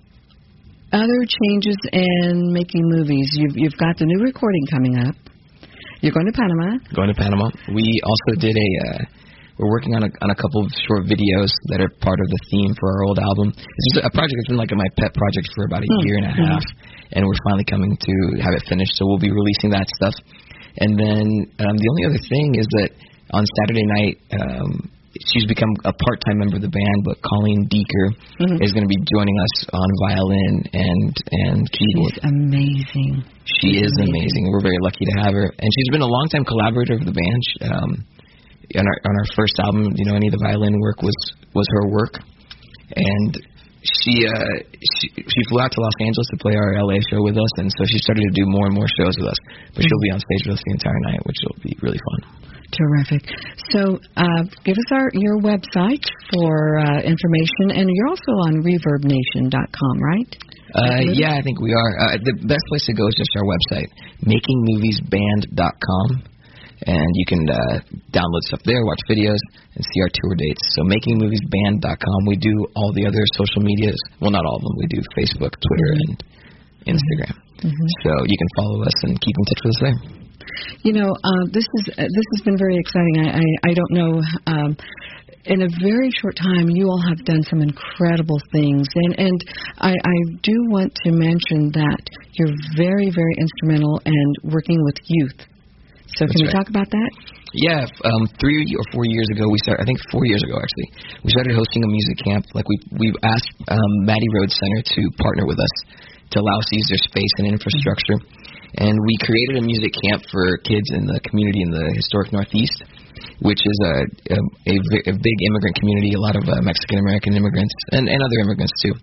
other changes in making movies. You've you've got the new recording coming up. You're going to Panama. Going to Panama. We also did a. Uh, We're working on a on a couple of short videos that are part of the theme for our old album. It's a project that's been like my pet project for about a mm-hmm. year and a half, and we're finally coming to have it finished. So we'll be releasing that stuff. And then um, the only other thing is that on Saturday night, um, she's become a part-time member of the band, but Colleen Deeker mm-hmm. is going to be joining us on violin and and keyboard. She's amazing. She she's is amazing. amazing. We're very lucky to have her, and she's been a long-time collaborator of the band. She, um, On our on our first album, you know, any of the violin work was, was her work, and she uh she she flew out to Los Angeles to play our L A show with us, and so she started to do more and more shows with us. But she'll be on stage with us the entire night, which will be really fun. Terrific. So, uh, give us our your website for uh, information, and you're also on reverb nation dot com, right? Uh, yeah, I think we are. Uh, the best place to go is just our website, making movies band dot com. And you can uh, download stuff there, watch videos, and see our tour dates. So making movies band dot com. We do all the other social medias. Well, not all of them. We do Facebook, Twitter, mm-hmm. and Instagram. Mm-hmm. So you can follow us and keep in touch with us there. You know, uh, this is uh, this has been very exciting. I, I, I don't know. Um, in a very short time, you all have done some incredible things. And, and I, I do want to mention that you're very, very instrumental in working with youth. So can That's we right. talk about that? Yeah, um, three or four years ago, we started. I think four years ago, actually, we started hosting a music camp. Like we we've asked um, Maddie Rhodes Center to partner with us to allow us to use their space and infrastructure, mm-hmm. and we created a music camp for kids in the community in the historic Northeast, which is a a, a, a big immigrant community. A lot of uh, Mexican American immigrants and, and other immigrants too.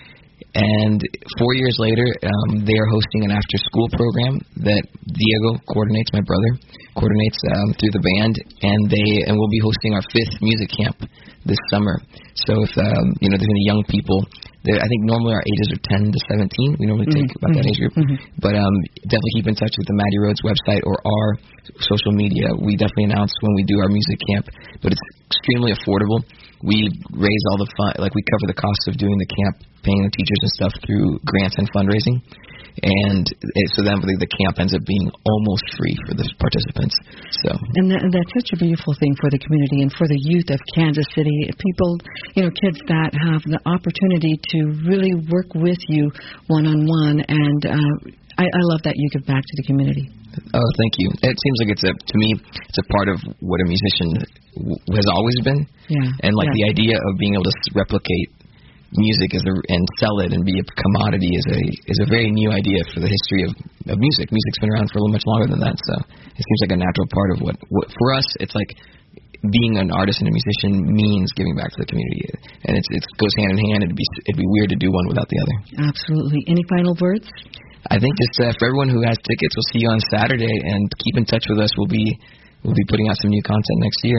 And four years later, um, they are hosting an after-school program that Diego coordinates, my brother, coordinates um, through the band, and they and we'll be hosting our fifth music camp this summer. So if um, you know there's any young people, I think normally our ages are ten to seventeen. We normally take mm-hmm. about that age group, mm-hmm. but um, definitely keep in touch with the Maddie Rhodes website or our social media. We definitely announce when we do our music camp, but it's extremely affordable. We raise all the fun, like we cover the cost of doing the camp, paying the teachers and stuff through grants and fundraising, and it, so then the, the camp ends up being almost free for the participants. So, and that, that's such a beautiful thing for the community and for the youth of Kansas City. People, you know, kids that have the opportunity to really work with you one on one, and uh, I, I love that you give back to the community. Oh, thank you. It seems like it's a, to me, it's a part of what a musician w- has always been. Yeah. And like yeah. the idea of being able to replicate music as a, and sell it and be a commodity is a is a very new idea for the history of, of music. Music's been around for a little much longer than that, so it seems like a natural part of what, what for us, it's like being an artist and a musician means giving back to the community. And it's, it goes hand in hand. It'd be, it'd be weird to do one without the other. Absolutely. Any final words? I think just uh, for everyone who has tickets, we'll see you on Saturday, and keep in touch with us. We'll be we'll be putting out some new content next year.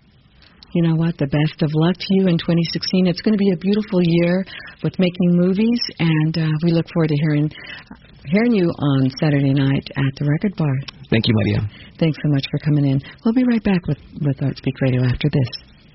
You know what? The best of luck to you in twenty sixteen. It's going to be a beautiful year with making movies, and uh, we look forward to hearing hearing you on Saturday night at the Record Bar. Thank you, Maria. Thanks so much for coming in. We'll be right back with, with ArtSpeak Radio after this.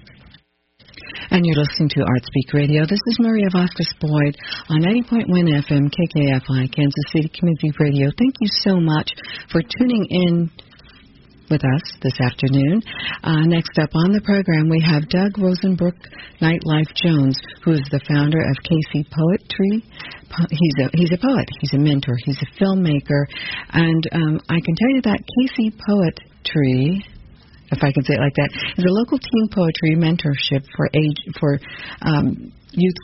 And you're listening to ArtSpeak Radio. This is Maria Vasquez-Boyd on ninety point one F M K K F I, Kansas City Community Radio. Thank you so much for tuning in with us this afternoon. Uh, next up on the program, we have Doug Rosenbrook Nightlife Jones, who is the founder of K C Poetry. He's a he's a poet. He's a mentor. He's a filmmaker. And um, I can tell you that K C Poetry, if I can say it like that, is a local teen poetry mentorship for age for um, youth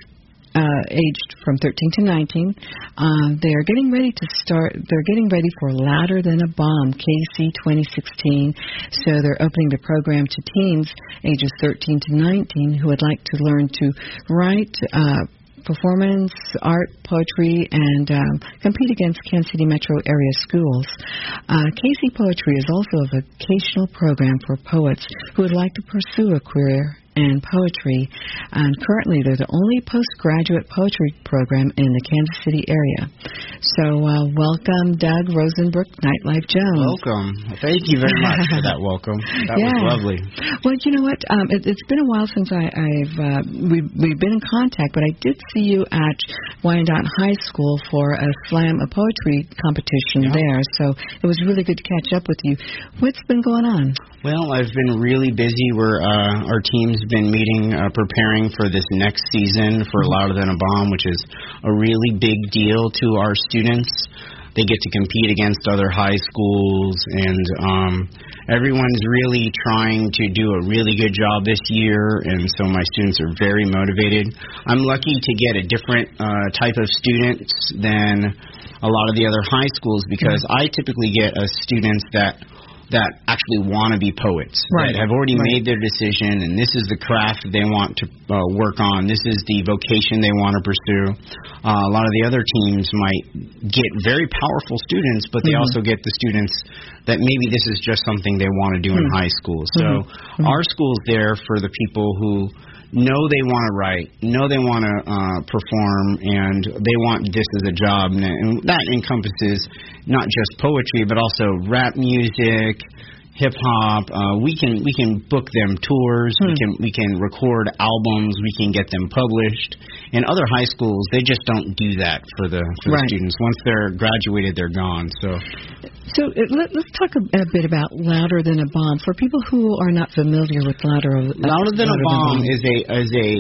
uh, aged from thirteen to nineteen. Um, they are getting ready to start. They're getting ready for Louder Than a Bomb, K C twenty sixteen. So they're opening the program to teens ages thirteen to nineteen who would like to learn to write, uh, performance, art, poetry, and um, compete against Kansas City metro area schools. Uh, K C Poetry is also a vocational program for poets who would like to pursue a career in poetry, and currently they're the only postgraduate poetry program in the Kansas City area. So uh, welcome, Doug Rosenbrook, Nightlife Jones. Welcome. Thank you very much for that welcome. That yeah. was lovely. Well, you know what? Um, it, it's been a while since I, I've uh, we've, we've been in contact, but I did see you at Wyandotte High School for a slam, a poetry competition yeah. there. So it was really good to catch up with you. What's been going on? Well, I've been really busy. We're uh, our team's been meeting, uh, preparing for this next season for Louder Than a Bomb, which is a really big deal to our students. They get to compete against other high schools, and um, everyone's really trying to do a really good job this year, and so my students are very motivated. I'm lucky to get a different uh, type of students than a lot of the other high schools because I typically get a students that that actually want to be poets, right. that have already right. made their decision, and this is the craft they want to uh, work on. This is the vocation they want to pursue. Uh, a lot of the other teams might get very powerful students, but they mm-hmm. also get the students that maybe this is just something they want to do mm-hmm. in high school. So mm-hmm. our school's there for the people who know they want to write, know they want to uh, perform, and they want this as a job. And, and that encompasses not just poetry, but also rap music, hip hop. Uh, we can we can book them tours. Hmm. We can we can record albums. We can get them published. In other high schools, they just don't do that for the for right. the students. Once they're graduated, they're gone. So. So uh, let, let's talk a, a bit about Louder Than a Bomb. For people who are not familiar with Louder, uh, Louder Than Louder a Bomb than is a is a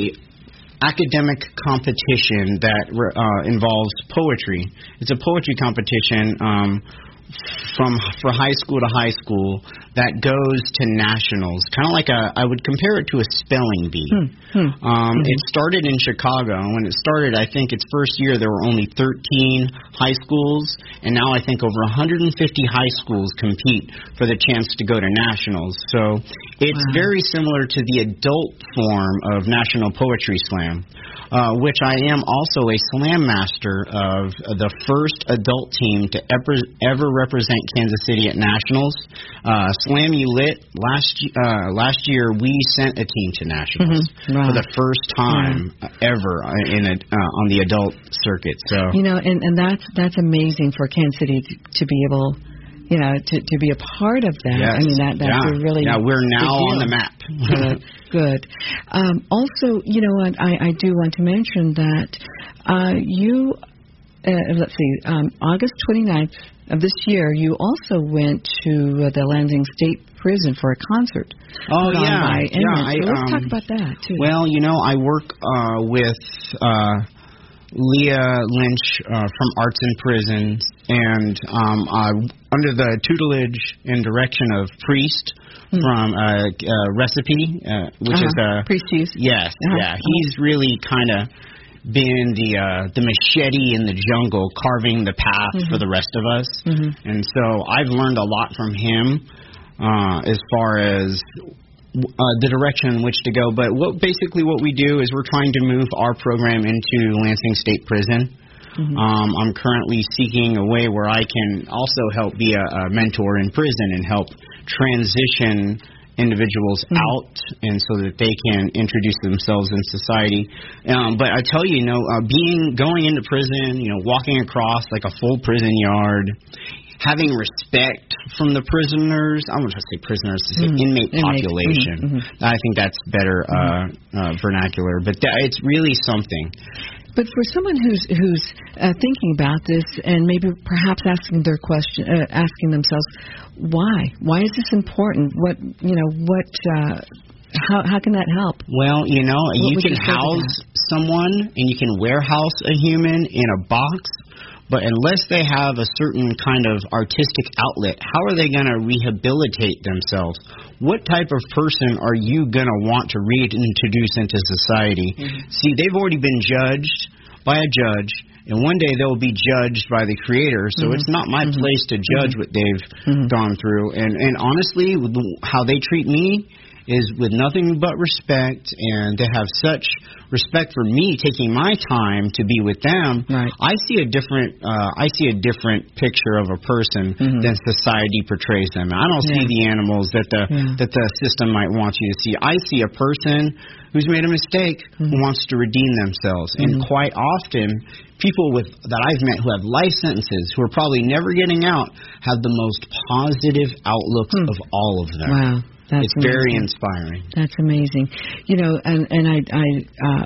academic competition that uh, involves poetry. It's a poetry competition um, from for high school to high school that goes to nationals. Kind of like a, I would compare it to a spelling bee. Hmm. Hmm. Um, mm-hmm. It started in Chicago. When it started, I think its first year there were only thirteen high schools, and now I think over one hundred fifty high schools compete for the chance to go to nationals. So it's wow. very similar to the adult form of National Poetry Slam, uh, which I am also a slam master of the first adult team to ever, ever represent Kansas City at nationals. Uh, Slam You Lit, last, uh, last year we sent a team to nationals. Mm-hmm. Wow. For the first time yeah. ever in a, uh, on the adult circuit. So you know, and, and that's that's amazing for Kansas City to, to be able, you know, to, to be a part of that. Yes. I mean, that that's yeah. a really yeah. We're now on the map. Good, good. Um, also, you know what? I, I do want to mention that uh, you. Uh, let's see. Um, August twenty-ninth of this year, you also went to uh, the Lansing State Prison for a concert. Oh yeah, by yeah. I, so let's um, talk about that too. Well, you know, I work uh, with uh, Leah Lynch uh, from Arts in Prisons, and um, uh, under the tutelage and direction of Priest mm. from uh, uh, Recipe, uh, which uh-huh. is a Priest Hughes. Yes, uh-huh. yeah. He's really kind of been the uh, the machete in the jungle, carving the path mm-hmm. for the rest of us. Mm-hmm. And so I've learned a lot from him uh, as far as uh, the direction in which to go. But what basically what we do is we're trying to move our program into Lansing State Prison. Mm-hmm. Um, I'm currently seeking a way where I can also help be a, a mentor in prison and help transition individuals mm-hmm. out, and so that they can introduce themselves in society. Um, but I tell you, you know, uh, being going into prison, you know, walking across like a full prison yard, having respect from the prisoners. I'm going to say prisoners, to say mm-hmm. inmate population. Mm-hmm. I think that's better uh, uh, vernacular, but th- it's really something. But for someone who's who's uh, thinking about this and maybe perhaps asking their question, uh, asking themselves, why? Why is this important? What you know? What? Uh, how how can that help? Well, you know, what you can house someone and you can warehouse a human in a box, But unless they have a certain kind of artistic outlet, how are they going to rehabilitate themselves? What type of person are you going to want to reintroduce into society? Mm-hmm. See, they've already been judged by a judge, and one day they'll be judged by the Creator, so mm-hmm. it's not my mm-hmm. place to judge mm-hmm. what they've mm-hmm. gone through. And, and honestly, how they treat me is with nothing but respect, and they have such respect for me taking my time to be with them. Right. I see a different uh, I see a different picture of a person mm-hmm. than society portrays them. I don't yeah. see the animals that the yeah. that the system might want you to see. I see a person who's made a mistake mm-hmm. who wants to redeem themselves. Mm-hmm. And quite often, people with that I've met who have life sentences, who are probably never getting out, have the most positive outlooks mm. of all of them. Wow. That's it's amazing. Very inspiring. That's amazing. You know, and, and I, I uh,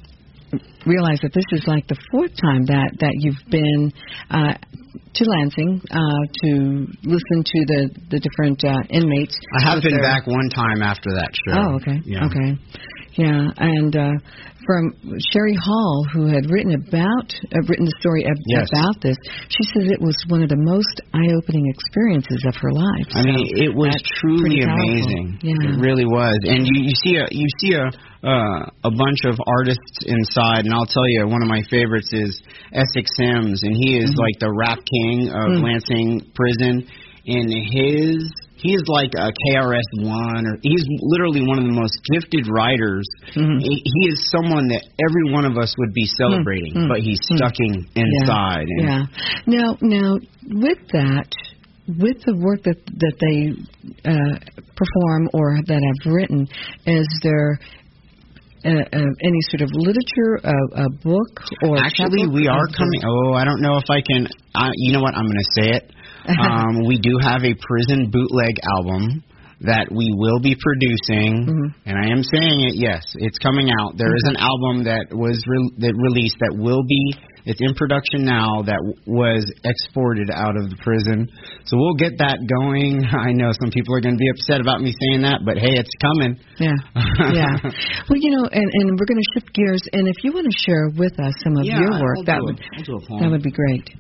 realize that this is like the fourth time that, that you've been uh, to Lansing uh, to listen to the, the different uh, inmates. I have been their... back one time after that show. Oh, okay. Yeah. Okay. Yeah, and uh, from Sherry Hall, who had written about uh, written the story ab- yes. about this, she says it was one of the most eye-opening experiences of her life. I so mean, it was truly amazing. Yeah. It really was. And you, you see a you see a uh, a bunch of artists inside, and I'll tell you, one of my favorites is Essex Sims, and he is mm-hmm. like the rap king of mm-hmm. Lansing Prison, and his. He is like a K R S One, or he's literally one of the most gifted writers. Mm-hmm. He, he is someone that every one of us would be celebrating, mm-hmm. but he's stuck mm-hmm. inside. Yeah. And yeah. Now, now with that, with the work that that they uh, perform or that I've written, is there Uh, uh, any sort of literature, uh, a book, or actually we are coming. Oh, I don't know if I can. Uh, you know what? I'm going to say it. Um, we do have a prison bootleg album that we will be producing, mm-hmm. and I am saying it. Yes, it's coming out. There okay. is an album that was re- that released that will be. It's in production now. That w- was exported out of the prison, so we'll get that going. I know some people are going to be upset about me saying that, but hey, it's coming. Yeah, yeah. Well, you know, and, and we're going to shift gears. And if you want to share with us some of yeah, your work, I'll that do would it. I'll do it, that would be great.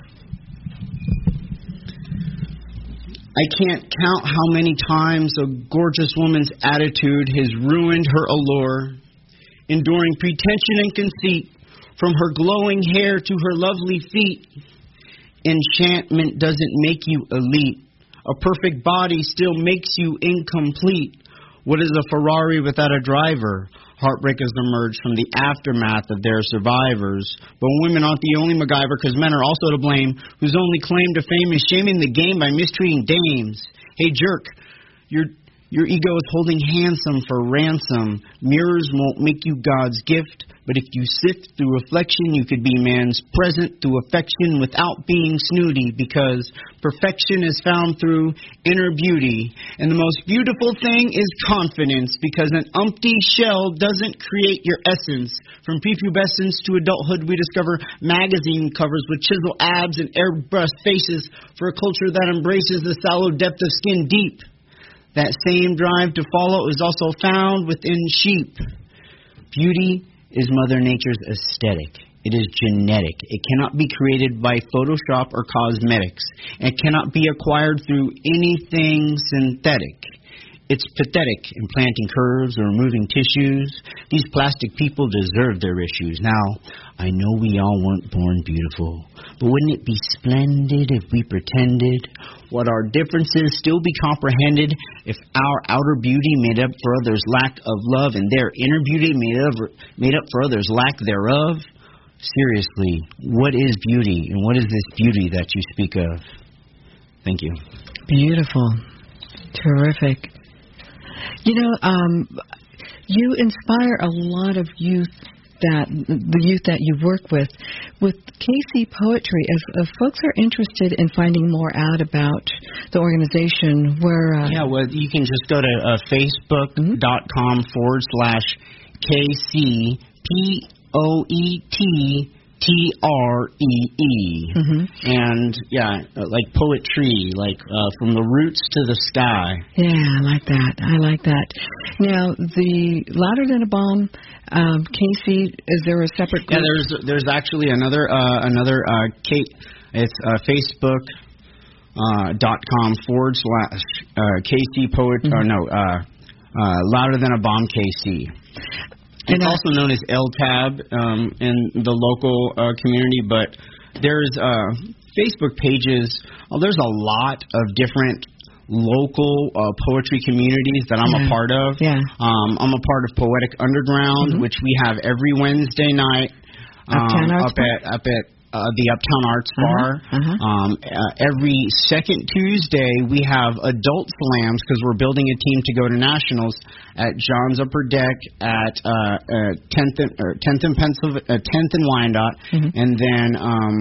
I can't count how many times a gorgeous woman's attitude has ruined her allure, enduring pretension and conceit, from her glowing hair to her lovely feet. Enchantment doesn't make you elite. A perfect body still makes you incomplete. What is a Ferrari without a driver? Heartbreakers emerge from the aftermath of their survivors. But women aren't the only MacGyver, because men are also to blame, whose only claim to fame is shaming the game by mistreating dames. Hey, jerk, your your ego is holding handsome for ransom. Mirrors won't make you God's gift, but if you sift through reflection, you could be man's present through affection without being snooty, because perfection is found through inner beauty. And the most beautiful thing is confidence, because an empty shell doesn't create your essence. From prepubescence to adulthood, we discover magazine covers with chiseled abs and airbrushed faces for a culture that embraces the sallow depth of skin deep. That same drive to follow is also found within sheep. Beauty is Mother Nature's aesthetic. It is genetic. It cannot be created by Photoshop or cosmetics. It cannot be acquired through anything synthetic. It's pathetic, implanting curves or removing tissues. These plastic people deserve their issues. Now, I know we all weren't born beautiful, but wouldn't it be splendid if we pretended what our differences still be comprehended if our outer beauty made up for others' lack of love and their inner beauty made up, made up for others' lack thereof? Seriously, what is beauty, and what is this beauty that you speak of? Thank you. Beautiful. Terrific. You know, um, you inspire a lot of youth, that the youth that you work with, with K C Poetry. If, if folks are interested in finding more out about the organization, where... Uh, yeah, well, you can just go to uh, facebook.com mm-hmm. forward slash K C P O E T T R E E. Mm-hmm. And, yeah, like poetry, like uh, from the roots to the sky. Yeah, I like that. I like that. Now, the Louder Than a Bomb, um, Casey, is there a separate group? Yeah, there's there's actually another, uh, another uh, Kate, it's uh, Facebook. Uh, dot com forward slash uh, K C Poet, mm-hmm. or no, uh, uh, Louder Than a Bomb K C. It's and, uh, also known as L T A B um, in the local uh, community, but there's uh, Facebook pages. Oh, there's a lot of different local uh, poetry communities that I'm yeah. a part of. Yeah. Um, I'm a part of Poetic Underground, mm-hmm. which we have every Wednesday night um, up at up at. Uh, the Uptown Arts Bar. Uh-huh, uh-huh. Um, uh, every second Tuesday, we have adult slams because we're building a team to go to nationals at John's Upper Deck at uh, uh, tenth and or tenth and Pennsylvania, uh, tenth and Wyandotte, mm-hmm. and then um,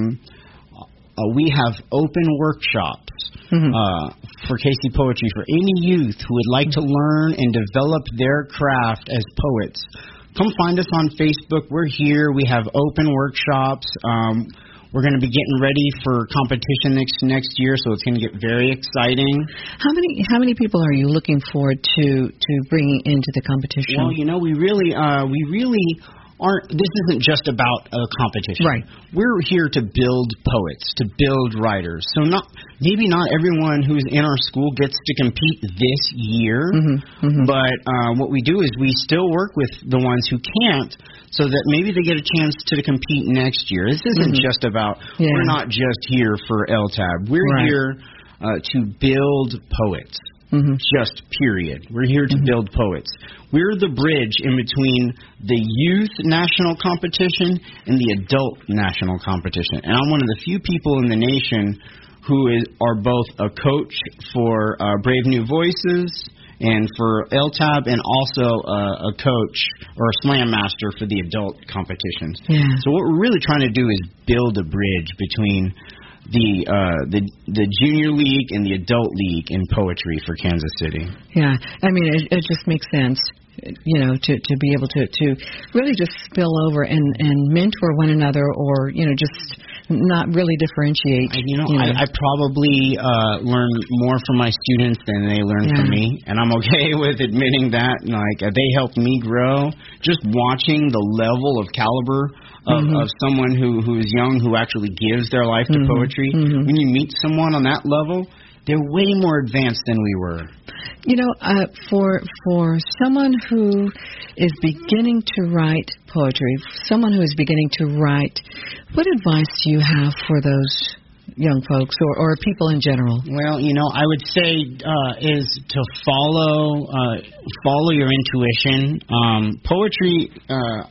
uh, we have open workshops mm-hmm. uh, for K C Poetry for any youth who would like to learn and develop their craft as poets. Come find us on Facebook. We're here. We have open workshops. Um, we're going to be getting ready for competition next next year, so it's going to get very exciting. How many how many people are you looking forward to to bringing into the competition? Well, you know, we really uh, we really aren't. This isn't just about a competition. Right. We're here to build poets, to build writers. So not maybe not everyone who's in our school gets to compete this year, mm-hmm, mm-hmm. but uh, what we do is we still work with the ones who can't, so that maybe they get a chance to compete next year. This isn't mm-hmm. just about. Yeah. We're not just here for L T A B. We're right. here uh, to build poets. Mm-hmm. Just period. We're here to mm-hmm. build poets. We're the bridge in between the youth national competition and the adult national competition. And I'm one of the few people in the nation who is, are both a coach for uh, Brave New Voices and for L T A B, and also uh, a coach or a slam master for the adult competitions. Yeah. So what we're really trying to do is build a bridge between the uh, the the junior league and the adult league in poetry for Kansas City. Yeah, I mean, it, it just makes sense, you know, to, to be able to, to really just spill over and, and mentor one another, or, you know, just not really differentiate. I, you know, you know. I, I probably uh, learn more from my students than they learn yeah. from me, and I'm okay with admitting that. Like, they helped me grow. Just watching the level of caliber Of, mm-hmm. of someone who, who is young, who actually gives their life to mm-hmm. poetry. Mm-hmm. When you meet someone on that level, they're way more advanced than we were. You know, uh, for for someone who is beginning to write poetry, someone who is beginning to write, what advice do you have for those young folks, or, or people in general? Well, you know, I would say uh, is to follow uh, follow your intuition. Um, poetry uh,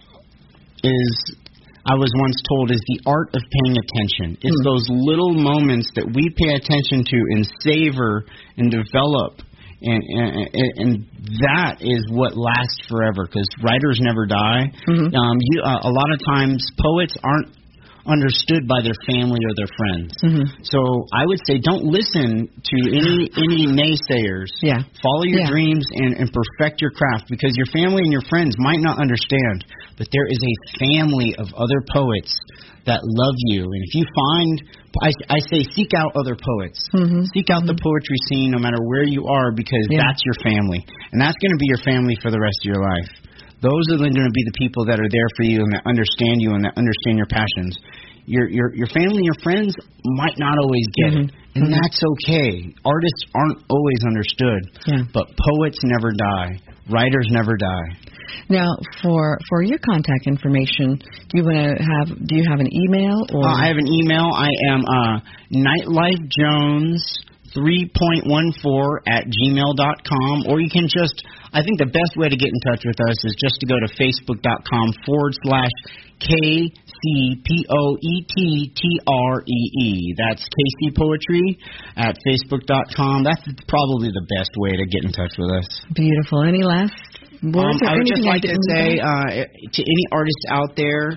is... I was once told, is the art of paying attention. It's mm. those little moments that we pay attention to and savor and develop, and and, and that is what lasts forever, because writers never die. Mm-hmm. Um, you, uh, a lot of times, poets aren't understood by their family or their friends. Mm-hmm. So I would say don't listen to any any naysayers. Yeah. Follow your yeah. dreams and, and perfect your craft, because your family and your friends might not understand, but there is a family of other poets that love you. And if you find, I, I say seek out other poets. Mm-hmm. Seek out mm-hmm. the poetry scene no matter where you are, because yeah. that's your family. And that's going to be your family for the rest of your life. Those are going to be the people that are there for you and that understand you and that understand your passions. Your your your family and your friends might not always get mm-hmm. it, and mm-hmm. that's okay. Artists aren't always understood, yeah. but poets never die. Writers never die. Now, for for your contact information, do you want to have? Do you have an email? Or uh, I have an email. I am uh, Nightlife Jones three point one four at gmail dot com, or you can just, I think the best way to get in touch with us is just to go to facebook.com forward slash K C P O E T T R E E. That's K C Poetry at facebook dot com. That's probably the best way to get in touch with us. Beautiful. Any last words? Um, I would just like to say uh, to any artist out there,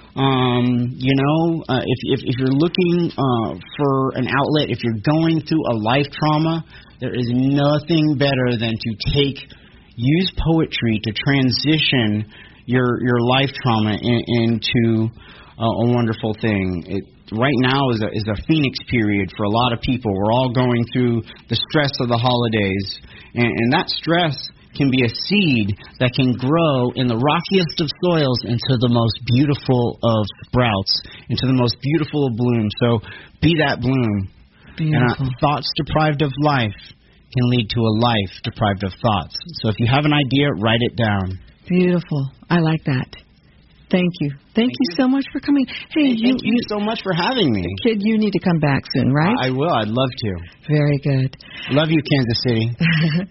Um, you know, uh, if, if if you're looking uh, for an outlet, if you're going through a life trauma, there is nothing better than to take, use poetry to transition your your life trauma in, into a, a wonderful thing. It, right now is a, is a phoenix period for a lot of people. We're all going through the stress of the holidays, and, and that stress can be a seed that can grow in the rockiest of soils into the most beautiful of sprouts, into the most beautiful of blooms. So be that bloom. Beautiful. And uh, thoughts deprived of life can lead to a life deprived of thoughts. So if you have an idea, write it down. Beautiful. I like that. Thank you. Thank, thank you, you so much for coming. Hey, hey you, thank you, you so much for having me. Kid, you need to come back soon, right? I will. I'd love to. Very good. Love you, Kansas City.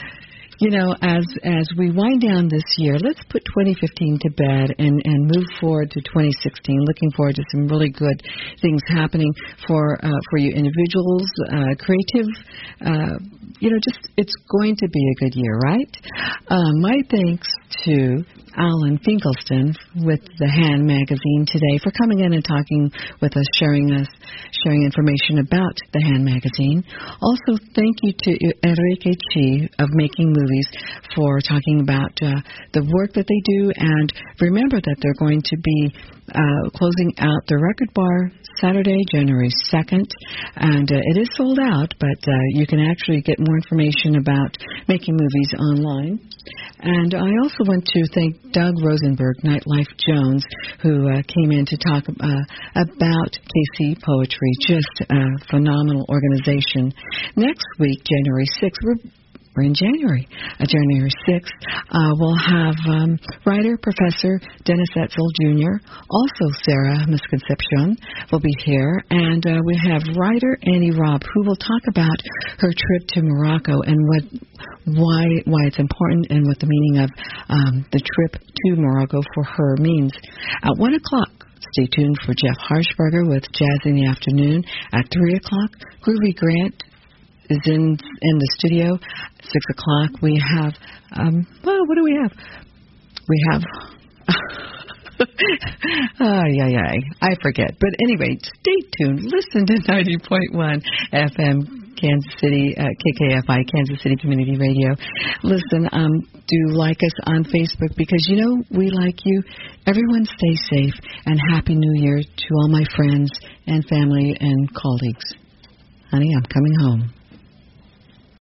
You know, as as we wind down this year, let's put twenty fifteen to bed and, and move forward to twenty sixteen. Looking forward to some really good things happening for uh, for you individuals, uh, creative. Uh, you know, just it's going to be a good year, right? Uh, my thanks to Alan Finkelstein with the Hand Magazine today for coming in and talking with us, sharing us, sharing information about the Hand Magazine. Also, thank you to Enrique Chi of Making Movies for talking about uh, the work that they do. And remember that they're going to be uh, closing out the Record Bar Saturday, January second. And uh, it is sold out, but uh, you can actually get more information about Making Movies online. And I also want to thank Doug Rosenberg, Nightlife Jones, who uh, came in to talk uh, about K C Poetry. Just a phenomenal organization. Next week, January sixth, we're We're in January. Uh, January sixth, uh, we'll have um, writer, Professor Dennis Etzel Junior Also, Sarah Misconcepcion will be here. And uh, we have writer Annie Robb, who will talk about her trip to Morocco and what, why why it's important and what the meaning of um, the trip to Morocco for her means. At one o'clock, stay tuned for Jeff Harshberger with Jazz in the Afternoon. At three o'clock, Groovy Grant is in in the studio. Six o'clock, we have, um, well, what do we have? We have, oh, yeah, yeah, I forget. But anyway, stay tuned. Listen to ninety point one F M Kansas City, uh, K K F I, Kansas City Community Radio. Listen, um, do like us on Facebook because, you know, we like you. Everyone stay safe and Happy New Year to all my friends and family and colleagues. Honey, I'm coming home.